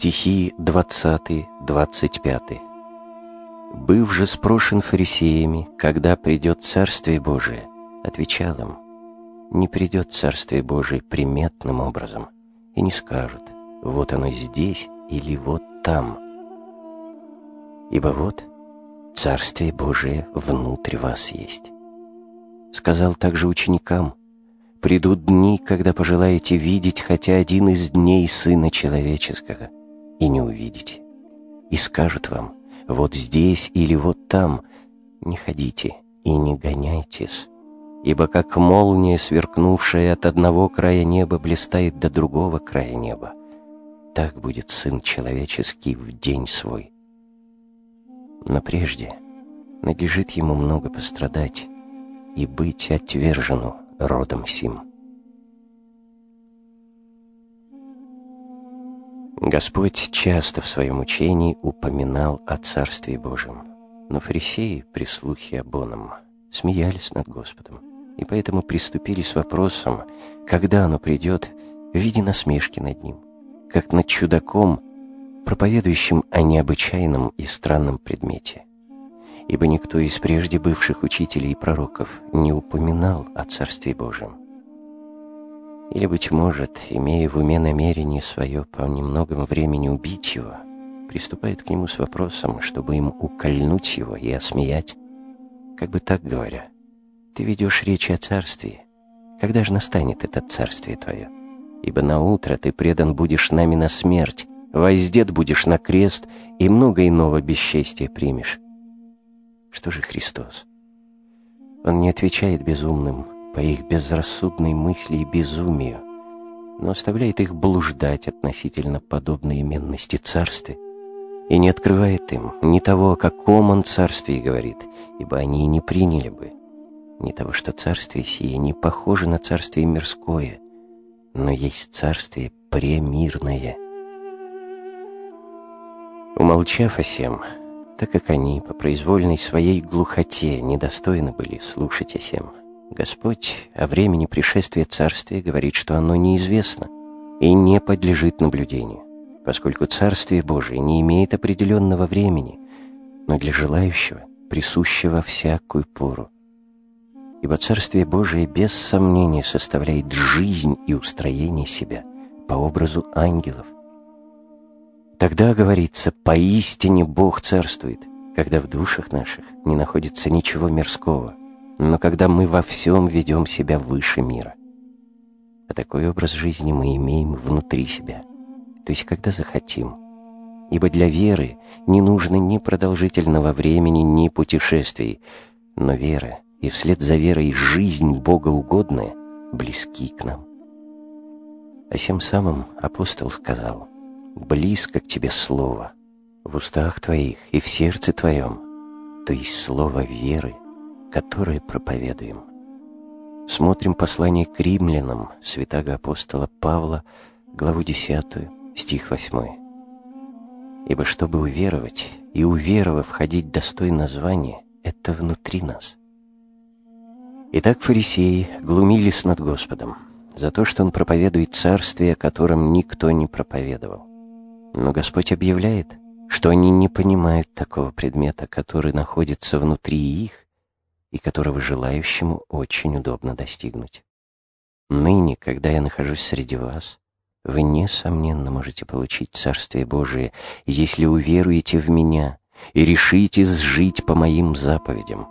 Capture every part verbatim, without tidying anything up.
Стихи двадцатый двадцать пять. «Быв же спрошен фарисеями, когда придет Царствие Божие, отвечал им: не придет Царствие Божие приметным образом, и не скажут: вот оно здесь или вот там. Ибо вот Царствие Божие внутрь вас есть. Сказал также ученикам: придут дни, когда пожелаете видеть хотя один из дней Сына Человеческого, и не увидите. И скажут вам: вот здесь или вот там. Не ходите и не гоняйтесь, ибо как молния, сверкнувшая от одного края неба, блистает до другого края неба, так будет Сын Человеческий в день свой. Но прежде надлежит ему много пострадать и быть отвержену родом сим». Господь часто в своем учении упоминал о Царстве Божьем, но фарисеи при слухе об оном смеялись над Господом, и поэтому приступили с вопросом, когда оно придет, в виде насмешки над ним, как над чудаком, проповедующим о необычайном и странном предмете. Ибо никто из прежде бывших учителей и пророков не упоминал о Царстве Божьем. Или, быть может, имея в уме намерение свое по немногому времени убить его, приступает к нему с вопросом, чтобы им укольнуть его и осмеять, как бы так говоря: «Ты ведешь речь о царстве. Когда же настанет это царствие твое? Ибо наутро ты предан будешь нами на смерть, воздет будешь на крест, и много иного бесчестия примешь». Что же Христос? Он не отвечает безумным по их безрассудной мысли и безумию, но оставляет их блуждать относительно подобной именности царствия и не открывает им ни того, о каком он царстве говорит, ибо они и не приняли бы, ни того, что царствие сие не похоже на царствие мирское, но есть царствие премирное. Умолчав о сем, так как они по произвольной своей глухоте недостойны были слушать о сем, Господь о времени пришествия Царствия говорит, что оно неизвестно и не подлежит наблюдению, поскольку Царствие Божие не имеет определенного времени, но для желающего присущего всякую пору. Ибо Царствие Божие без сомнения составляет жизнь и устроение себя по образу ангелов. Тогда, говорится, поистине Бог царствует, когда в душах наших не находится ничего мирского, но когда мы во всем ведем себя выше мира. А такой образ жизни мы имеем внутри себя, то есть когда захотим. Ибо для веры не нужно ни продолжительного времени, ни путешествий, но вера и вслед за верой жизнь богоугодная близки к нам. А тем самым апостол сказал: «Близко к тебе слово, в устах твоих и в сердце твоем», то есть слово веры, которое проповедуем. Смотрим послание к римлянам святаго апостола Павла, главу десятую, стих восьмой. «Ибо чтобы уверовать, и уверовав ходить достойно звания, это внутри нас». Итак, фарисеи глумились над Господом за то, что Он проповедует царствие, о котором никто не проповедовал. Но Господь объявляет, что они не понимают такого предмета, который находится внутри их и которого желающему очень удобно достигнуть. Ныне, когда я нахожусь среди вас, вы, несомненно, можете получить Царствие Божие, если уверуете в Меня и решитесь жить по Моим заповедям.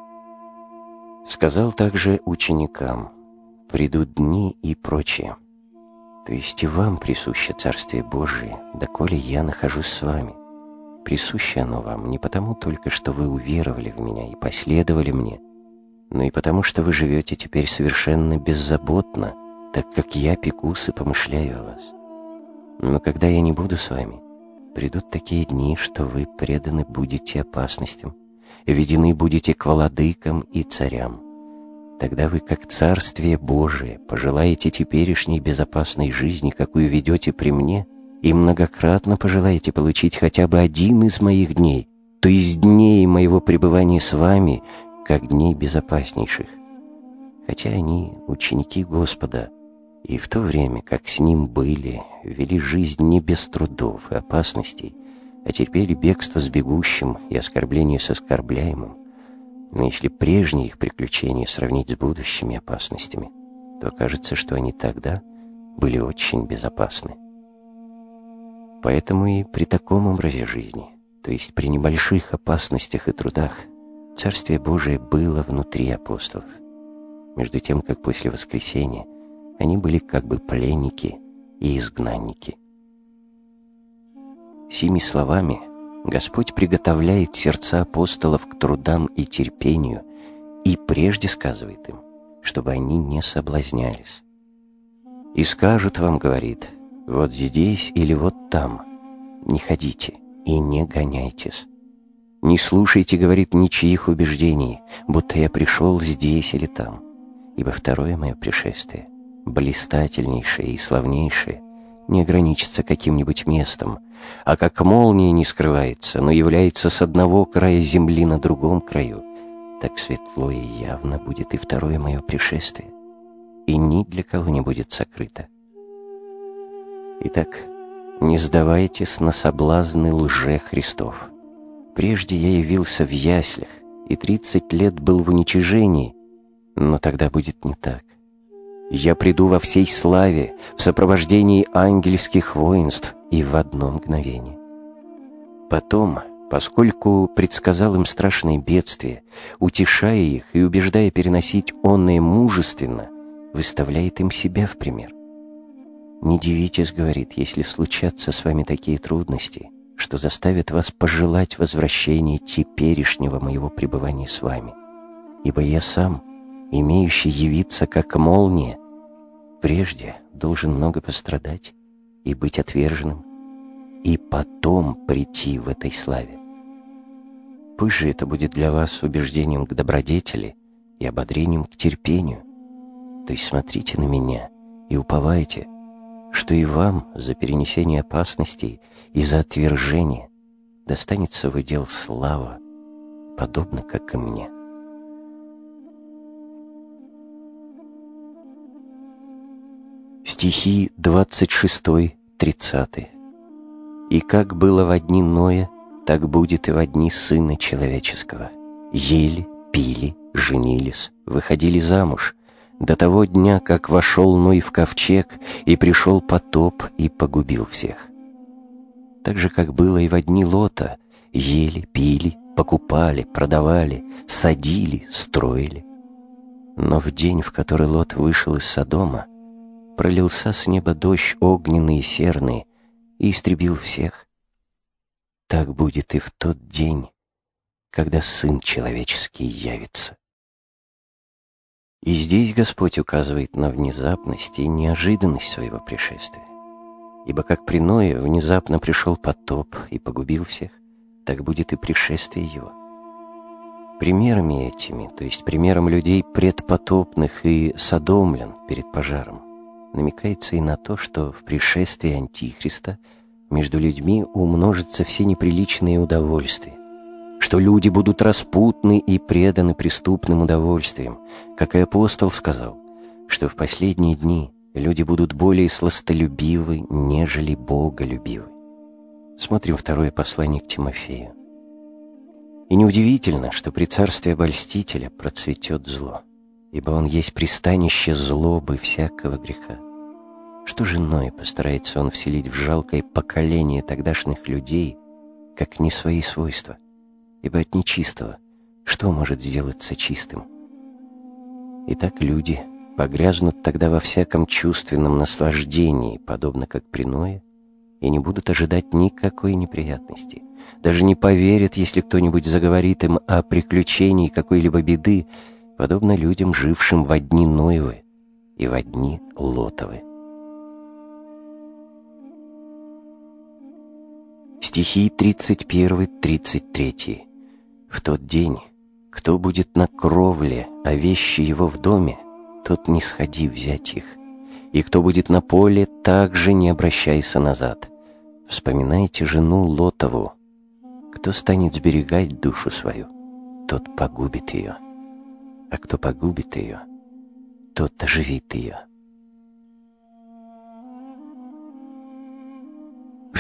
Сказал также ученикам: придут дни и прочее. То есть и вам присуще Царствие Божие, доколе я нахожусь с вами. Присуще оно вам не потому только, что вы уверовали в Меня и последовали Мне, но и потому, что вы живете теперь совершенно беззаботно, так как я пекусь и помышляю о вас. Но когда я не буду с вами, придут такие дни, что вы преданы будете опасностям, ведены будете к владыкам и царям. Тогда вы, как Царствие Божие, пожелаете теперешней безопасной жизни, какую ведете при мне, и многократно пожелаете получить хотя бы один из моих дней, то есть дней моего пребывания с вами, как дней безопаснейших. Хотя они ученики Господа И в то время, как с ним были, вели жизнь не без трудов и опасностей, а терпели бегство с бегущим и оскорбление с оскорбляемым, но если прежние их приключения сравнить с будущими опасностями, то окажется, что они тогда были очень безопасны. Поэтому и при таком образе жизни, то есть при небольших опасностях и трудах, Царствие Божие было внутри апостолов, между тем, как после воскресения они были как бы пленники и изгнанники. Сими словами Господь приготовляет сердца апостолов к трудам и терпению и прежде сказывает им, чтобы они не соблазнялись. «И скажут вам, — говорит, — вот здесь или вот там, не ходите и не гоняйтесь. Не слушайте, — говорит, — ничьих убеждений, будто я пришел здесь или там, ибо второе мое пришествие, блистательнейшее и славнейшее, не ограничится каким-нибудь местом, а как молния не скрывается, но является с одного края земли на другом краю, так светло и явно будет и второе мое пришествие, и ни для кого не будет сокрыто. Итак, не сдавайтесь на соблазны лже-Христов. Прежде я явился в яслях, и тридцать лет был в уничижении, но тогда будет не так. Я приду во всей славе, в сопровождении ангельских воинств и в одно мгновение. Потом, поскольку предсказал им страшные бедствия, утешая их и убеждая переносить онное мужественно, выставляет им себя в пример. «Не дивитесь, — говорит, — если случатся с вами такие трудности, что заставят вас пожелать возвращения теперешнего моего пребывания с вами. Ибо я сам, имеющий явиться как молния, прежде должен много пострадать и быть отверженным, и потом прийти в этой славе. Пусть же это будет для вас убеждением к добродетели и ободрением к терпению. То есть смотрите на меня и уповайте, что и вам за перенесение опасностей и за отвержение достанется в удел слава, подобно как и мне». Стихи двадцать шестой тридцатый. «И как было во дни Ноя, так будет и во дни Сына Человеческого. Ели, пили, женились, выходили замуж, до того дня, как вошел Ной в ковчег, и пришел потоп и погубил всех. Так же, как было и во дни Лота, ели, пили, покупали, продавали, садили, строили. Но в день, в который Лот вышел из Содома, пролился с неба дождь огненный и серный и истребил всех. Так будет и в тот день, когда Сын Человеческий явится». И здесь Господь указывает на внезапность и неожиданность своего пришествия. Ибо как при Ное внезапно пришел потоп и погубил всех, так будет и пришествие его. Примерами этими, то есть примером людей предпотопных и содомлян перед пожаром, намекается и на то, что в пришествии Антихриста между людьми умножатся все неприличные удовольствия, что люди будут распутны и преданы преступным удовольствиям, как и апостол сказал, что в последние дни люди будут более сластолюбивы, нежели боголюбивы. Смотрим второе послание к Тимофею. «И неудивительно, что при царстве обольстителя процветет зло, ибо он есть пристанище злобы всякого греха. Что же Ной постарается он вселить в жалкое поколение тогдашних людей, как не свои свойства? Ибо от нечистого что может сделаться чистым? Итак, люди погрязнут тогда во всяком чувственном наслаждении, подобно как при Ное, и не будут ожидать никакой неприятности. Даже не поверят, если кто-нибудь заговорит им о приключении какой-либо беды, подобно людям, жившим во дни Ноевы и во дни Лотовы». Стихи тридцать первый тридцать третий. «В тот день, кто будет на кровле, а вещи его в доме, тот не сходи взять их. И кто будет на поле, также не обращайся назад. Вспоминайте жену Лотову. Кто станет сберегать душу свою, тот погубит ее. А кто погубит ее, тот оживит ее».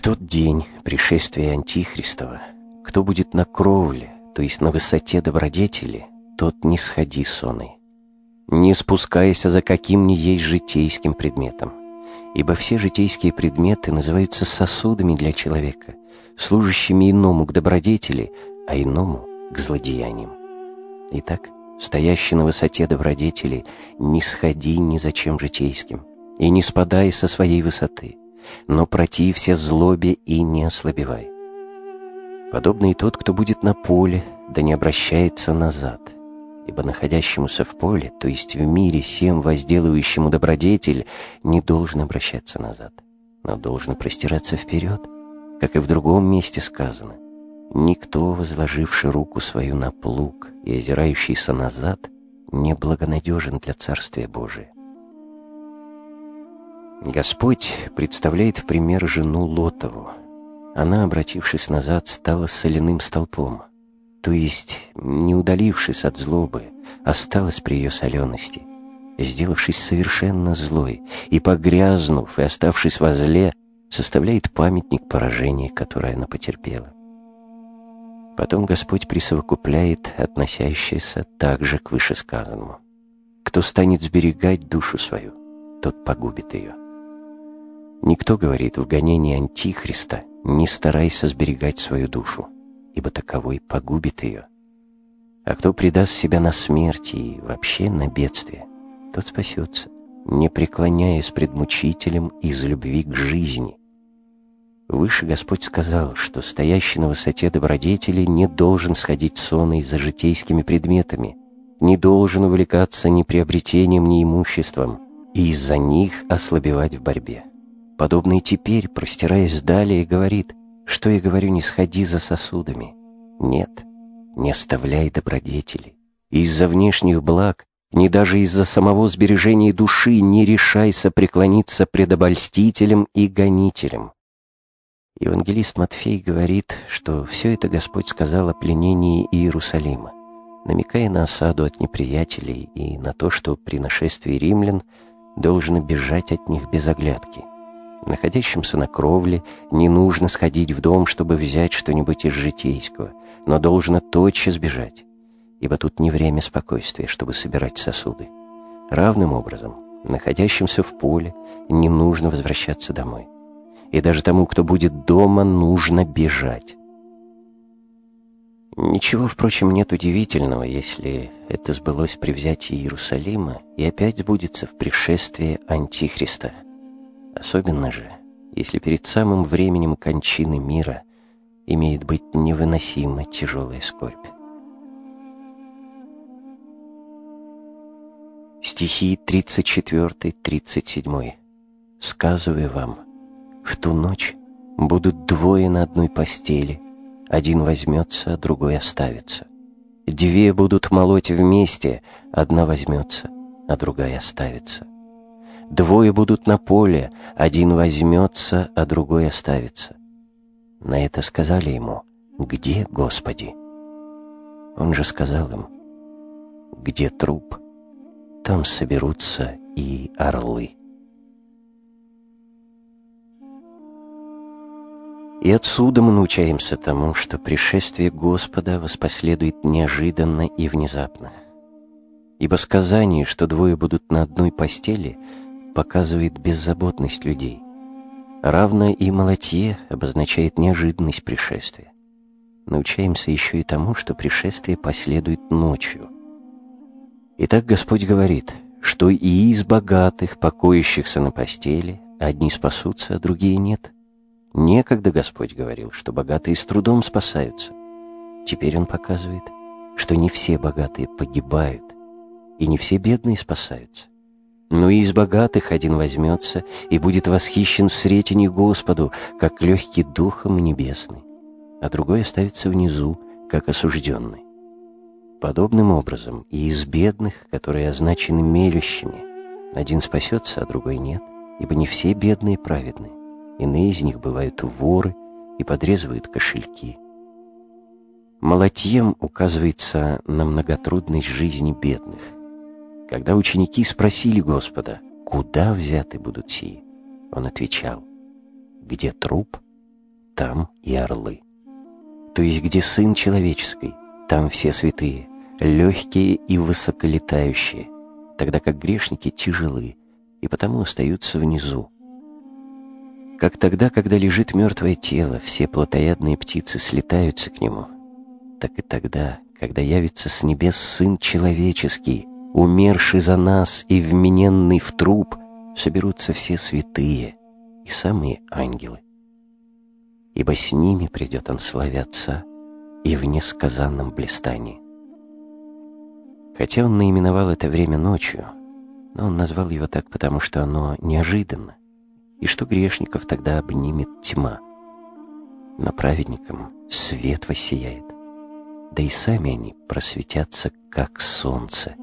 тот день пришествия Антихристова, кто будет на кровле, то есть на высоте добродетели, тот не сходи соной, не спускайся за каким ни есть житейским предметом, ибо все житейские предметы называются сосудами для человека, служащими иному к добродетели, а иному к злодеяниям. Итак, стоящий на высоте добродетели, не сходи ни за чем житейским, и не спадай со своей высоты, но протився злобе и не ослабевай. Подобно и тот, кто будет на поле, да не обращается назад, ибо находящемуся в поле, то есть в мире всем возделывающему добродетель, не должен обращаться назад, но должен простираться вперед, как и в другом месте сказано: «Никто, возложивший руку свою на плуг и озирающийся назад, не благонадежен для Царствия Божия». Господь представляет в пример жену Лотову. Она, обратившись назад, стала соляным столпом, то есть, не удалившись от злобы, осталась при ее солености, сделавшись совершенно злой, и, погрязнув и оставшись во зле, составляет памятник поражения, которое она потерпела. Потом Господь присовокупляет относящееся также к вышесказанному. Кто станет сберегать душу свою, тот погубит ее. Никто, говорит, в гонении Антихриста, не старайся сберегать свою душу, ибо таковой погубит ее. А кто предаст себя на смерть и вообще на бедствие, тот спасется, не преклоняясь пред мучителем из любви к жизни. Выше Господь сказал, что стоящий на высоте добродетели не должен сходить сонной за житейскими предметами, не должен увлекаться ни приобретением, ни имуществом, и из-за них ослабевать в борьбе. Подобный теперь, простираясь далее, говорит: что я говорю, не сходи за сосудами. Нет, не оставляй добродетели. Из-за внешних благ, ни даже из-за самого сбережения души не решайся преклониться пред обольстителем и гонителем. Евангелист Матфей говорит, что все это Господь сказал о пленении Иерусалима, намекая на осаду от неприятелей и на то, что при нашествии римлян должно бежать от них без оглядки. Находящимся на кровле не нужно сходить в дом, чтобы взять что-нибудь из житейского, но должно тотчас бежать, ибо тут не время спокойствия, чтобы собирать сосуды. Равным образом, находящимся в поле не нужно возвращаться домой. И даже тому, кто будет дома, нужно бежать. Ничего, впрочем, нет удивительного, если это сбылось при взятии Иерусалима и опять сбудется в пришествии Антихриста. Особенно же, если перед самым временем кончины мира имеет быть невыносимо тяжелая скорбь. Стихи тридцать четыре тридцать семь. «Сказываю вам, в ту ночь будут двое на одной постели, один возьмется, а другой оставится. Две будут молоть вместе, одна возьмется, а другая оставится. Двое будут на поле, один возьмется, а другой оставится». На это сказали ему: «Где, Господи?» Он же сказал им: «Где труп, там соберутся и орлы». И отсюда мы научаемся тому, что пришествие Господа воспоследует неожиданно и внезапно. Ибо сказание, что двое будут на одной постели, показывает беззаботность людей. Равно и молотье обозначает неожиданность пришествия. Научаемся еще и тому, что пришествие последует ночью. Итак, Господь говорит, что и из богатых, покоящихся на постели, одни спасутся, а другие нет. Некогда Господь говорил, что богатые с трудом спасаются. Теперь Он показывает, что не все богатые погибают, и не все бедные спасаются. Но и из богатых один возьмется и будет восхищен в сретении Господу, как легкий духом небесный, а другой оставится внизу, как осужденный. Подобным образом и из бедных, которые означены мелющими, один спасется, а другой нет, ибо не все бедные праведны. Иные из них бывают воры и подрезывают кошельки. Молотьем указывается на многотрудность жизни бедных. Когда ученики спросили Господа, куда взяты будут сии, Он отвечал: где труп, там и орлы. То есть где Сын Человеческий, там все святые, легкие и высоколетающие, тогда как грешники тяжелы и потому остаются внизу. Как тогда, когда лежит мертвое тело, все плотоядные птицы слетаются к нему, так и тогда, когда явится с небес Сын Человеческий, умерший за нас и вмененный в труп, соберутся все святые и самые ангелы. Ибо с ними придет он славе Отца и в несказанном блистании. Хотя он наименовал это время ночью, но он назвал его так, потому что оно неожиданно, и что грешников тогда обнимет тьма. Но праведникам свет воссияет, да и сами они просветятся, как солнце,